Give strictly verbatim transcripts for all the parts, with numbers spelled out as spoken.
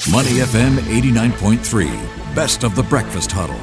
Money F M eighty-nine point three. Best of the breakfast huddle.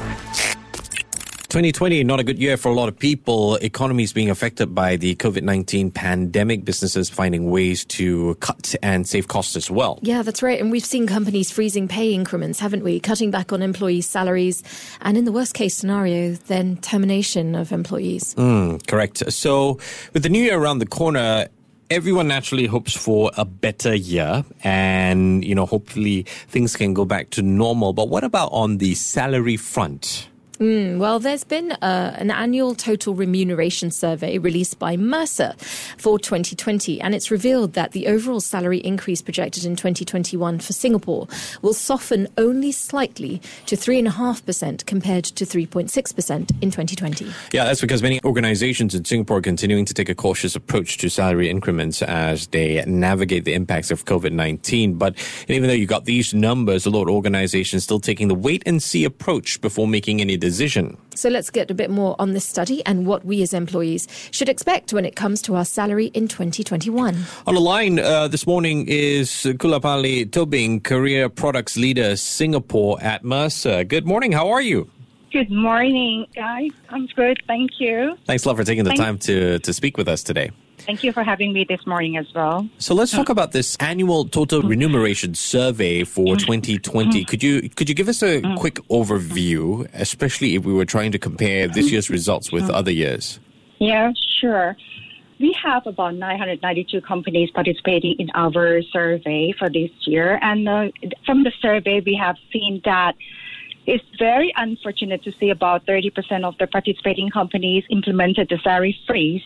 twenty twenty, not a good year for a lot of people. Economies being affected by the COVID nineteen pandemic, businesses finding ways to cut and save costs as well. Yeah, that's right. And we've seen companies freezing pay increments, haven't we? Cutting back on employees' salaries. And in the worst case scenario, then termination of employees. Mm, correct. So with the new year around the corner, everyone naturally hopes for a better year and, you know, hopefully things can go back to normal. But what about on the salary front? Mm, well, there's been uh, an annual total remuneration survey released by Mercer for twenty twenty, and it's revealed that the overall salary increase projected in twenty twenty-one for Singapore will soften only slightly to three point five percent compared to three point six percent in twenty twenty. Yeah, that's because many organizations in Singapore are continuing to take a cautious approach to salary increments as they navigate the impacts of COVID nineteen. But even though you got these numbers, a lot of organizations still taking the wait-and-see approach before making any decision. So let's get a bit more on this study and what we as employees should expect when it comes to our salary in twenty twenty-one. On the line uh, this morning is Kulapali Tobing, Career Products Leader, Singapore at Mercer. Good morning. How are you? Good morning, guys. I'm good. Thank you. Thanks a lot for taking the Thanks. time to, to speak with us today. Thank you for having me this morning as well. So let's talk about this annual total remuneration survey for twenty twenty. Could you could you give us a quick overview, especially if we were trying to compare this year's results with other years? Yeah, sure. We have about nine hundred ninety-two companies participating in our survey for this year. And uh, from the survey, we have seen that it's very unfortunate to see about thirty percent of the participating companies implemented the salary freeze.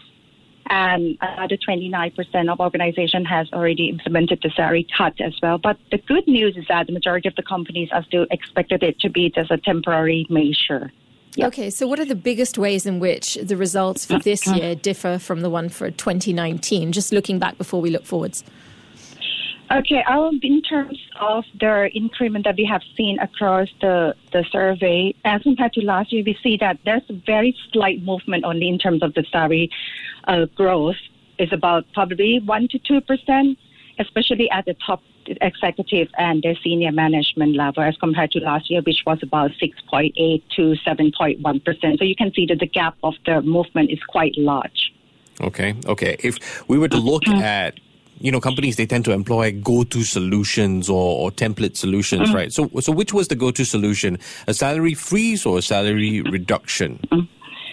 And another twenty-nine percent of organization has already implemented the salary cut as well. But the good news is that the majority of the companies are still expected it to be just a temporary measure. Yep. Okay, so what are the biggest ways in which the results for this year differ from the one for twenty nineteen? Just looking back before we look forwards. Okay, um, in terms of the increment that we have seen across the, the survey, as compared to last year, we see that there's a very slight movement only in terms of the salary uh, growth. It's about probably one to two percent, especially at the top executive and the senior management level, as compared to last year, which was about six point eight to seven point one percent. So you can see that the gap of the movement is quite large. Okay, okay. If we were to look at, you know, companies, they tend to employ go-to solutions or, or template solutions, mm. right? So so which was the go-to solution? A salary freeze or a salary reduction? Mm.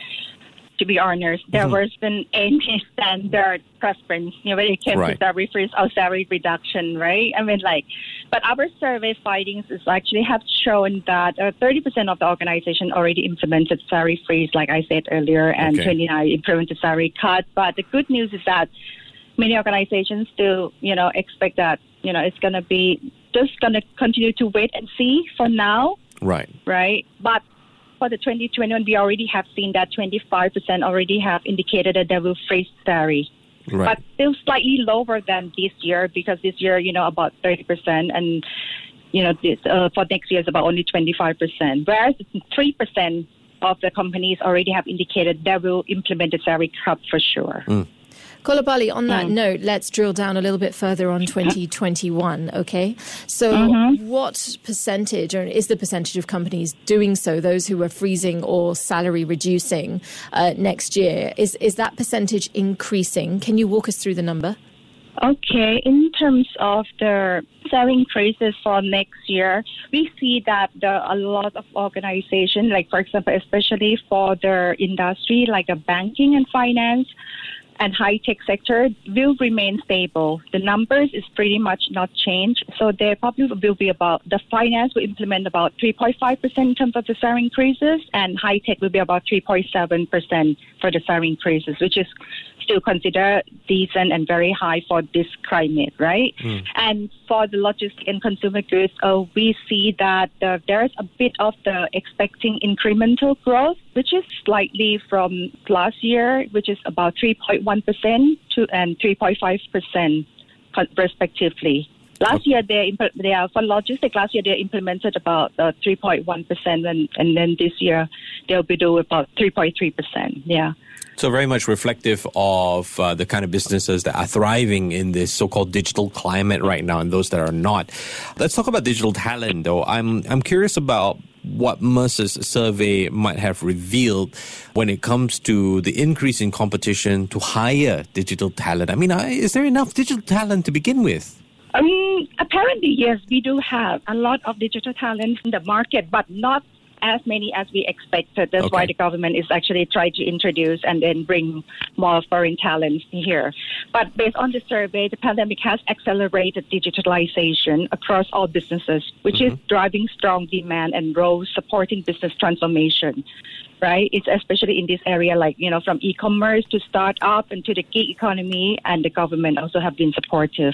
To be honest, there Mm-hmm. was been any standard preference, you know, when it came Right. to salary freeze or salary reduction, right? I mean, like, but our survey findings is actually have shown that uh, thirty percent of the organization already implemented salary freeze, like I said earlier, and Okay. twenty-nine implemented salary cut. But the good news is that many organizations still, you know, expect that, you know, it's going to be just going to continue to wait and see for now, Right. right? But for the twenty twenty-one, we already have seen that twenty-five percent already have indicated that they will freeze salary. Right. But still slightly lower than this year, because this year, you know, about thirty percent, and, you know, this, uh, for next year is about only twenty-five percent. Whereas three percent of the companies already have indicated they will implement the salary cut for sure. Mm. Kolapali, on that Mm. note, let's drill down a little bit further on twenty twenty-one, okay? So Mm-hmm. what percentage, or is the percentage of companies doing so, those who are freezing or salary reducing uh, next year, is, is that percentage increasing? Can you walk us through the number? Okay, in terms of the salary increases for next year, we see that there are a lot of organizations, like, for example, especially for the industry, like the banking and finance and high-tech sector, will remain stable. The numbers is pretty much not changed. So they probably will be about, the finance will implement about three point five percent in terms of the salary increases, and high-tech will be about three point seven percent for the salary increases, which is still considered decent and very high for this climate, right? Mm. And for the logistics and consumer goods, uh, we see that uh, there's a bit of the expecting incremental growth, which is slightly from last year, which is about three point one percent to and three point five percent respectively. Last year, they, impl- they are, for logistics, last year they implemented about uh, three point one percent, and, and then this year they'll be doing about three point three percent. Yeah. So very much reflective of uh, the kind of businesses that are thriving in this so-called digital climate right now and those that are not. Let's talk about digital talent, though. I'm I'm curious about what Mercer's survey might have revealed when it comes to the increase in competition to hire digital talent. I mean, is there enough digital talent to begin with? Um, apparently, yes, we do have a lot of digital talent in the market, but not as many as we expected. That's Okay. why the government is actually trying to introduce and then bring more foreign talent here. But based on the survey, the pandemic has accelerated digitalization across all businesses, which mm-hmm. is driving strong demand and roles supporting business transformation. Right? It's especially in this area, like, you know, from e-commerce to startup and to the gig economy, and the government also have been supportive.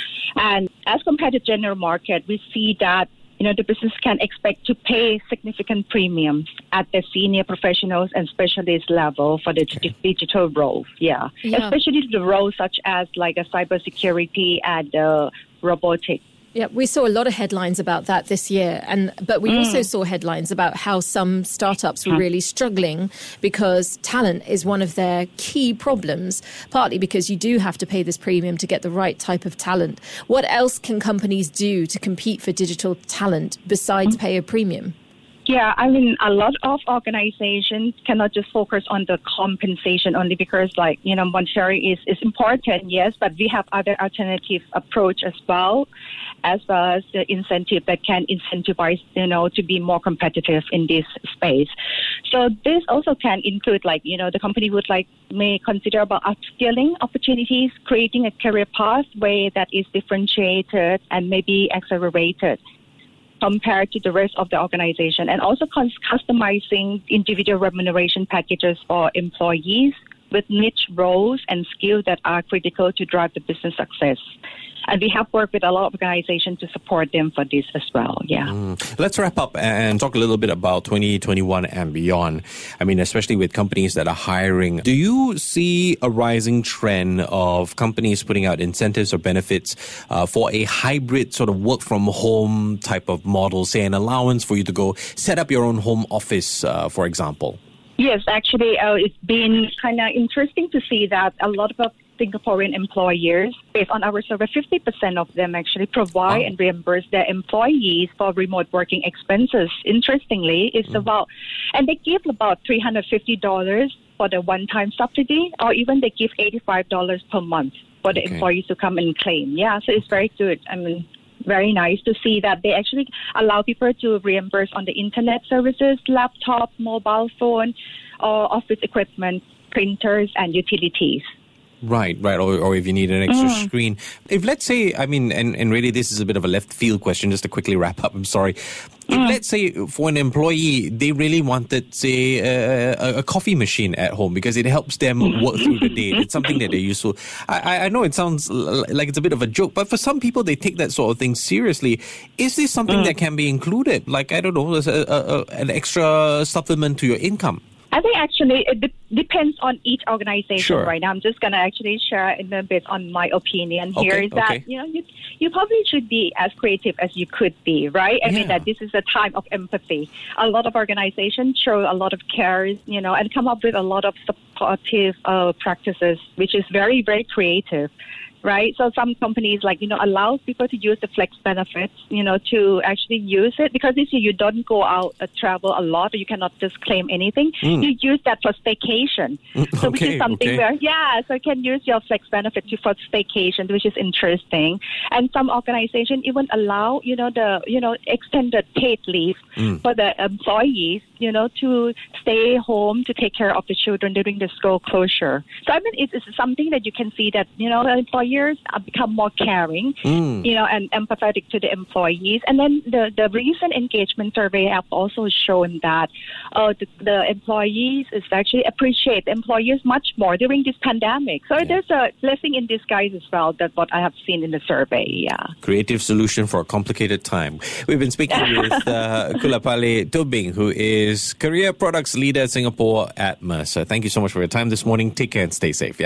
And as compared to general market, we see that, you know, the business can expect to pay significant premiums at the senior professionals and specialist level for the okay. digital roles. Yeah. yeah. Especially the roles such as like a cybersecurity and uh, robotics. Yeah, we saw a lot of headlines about that this year, and but we mm. also saw headlines about how some startups were really struggling because talent is one of their key problems, partly because you do have to pay this premium to get the right type of talent. What else can companies do to compete for digital talent besides pay a premium? Yeah, I mean, a lot of organizations cannot just focus on the compensation only because, like, you know, monetary is, is important, yes, but we have other alternative approach as well, as well as the incentive that can incentivize, you know, to be more competitive in this space. So this also can include, like, you know, the company would like may consider about upskilling opportunities, creating a career pathway that is differentiated and maybe accelerated compared to the rest of the organization, and also customizing individual remuneration packages for employees with niche roles and skills that are critical to drive the business success. And we have worked with a lot of organizations to support them for this as well. Yeah. Mm. Let's wrap up and talk a little bit about twenty twenty-one and beyond. I mean, especially with companies that are hiring. Do you see a rising trend of companies putting out incentives or benefits uh, for a hybrid sort of work from home type of model, say an allowance for you to go set up your own home office, uh, for example? Yes, actually, uh, it's been kind of interesting to see that a lot of Singaporean employers, based on our survey, fifty percent of them actually provide oh. and reimburse their employees for remote working expenses. Interestingly, it's mm. about, and they give about three hundred fifty dollars for the one-time subsidy, or even they give eighty-five dollars per month for the okay. employees to come and claim. Yeah, so it's very good. I mean, very nice to see that they actually allow people to reimburse on the internet services, laptop, mobile phone, or office equipment, printers, and utilities. Right, right. Or, or if you need an extra Mm. screen. If let's say, I mean, and, and really this is a bit of a left field question, just to quickly wrap up, I'm sorry. If Mm. let's say for an employee, they really wanted, say, a, a coffee machine at home because it helps them work through the day. It's something that they're used to. I, I know it sounds like it's a bit of a joke, but for some people, they take that sort of thing seriously. Is this something Mm. that can be included? Like, I don't know, a, a, a, an extra supplement to your income? I think actually it de- depends on each organization Sure. right now. I'm just going to actually share in a bit on my opinion here Okay, is that, okay. you know, you, you probably should be as creative as you could be, right? I Yeah. mean, that this is a time of empathy. A lot of organizations show a lot of care, you know, and come up with a lot of supportive uh, practices, which is very, very creative. Right, so some companies like you know allow people to use the flex benefits, you know, to actually use it because this year you don't go out uh, travel a lot, or you cannot just claim anything. Mm. You use that for staycation, so which Okay, is something okay. where yeah, so you can use your flex benefit to for staycation, which is interesting. And some organizations even allow you know the you know extended paid leave Mm. for the employees, you know, to stay home to take care of the children during the school closure. So I mean, it's, it's something that you can see that you know the employees have become more caring, Mm. you know, and empathetic to the employees. And then the, the recent engagement survey have also shown that uh, the, the employees is actually appreciate the employers much more during this pandemic. So Yeah. there's a blessing in disguise as well. That's what I have seen in the survey. Yeah. Creative solution for a complicated time. We've been speaking with uh, Kulapale Tobing, who is Career Products Leader Singapore at Mercer. Thank you so much for your time this morning. Take care and stay safe, yeah?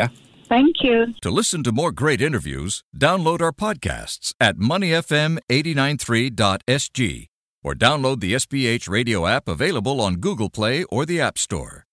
Thank you. To listen to more great interviews, download our podcasts at money f m eight nine three dot s g or download the S B H radio app available on Google Play or the App Store.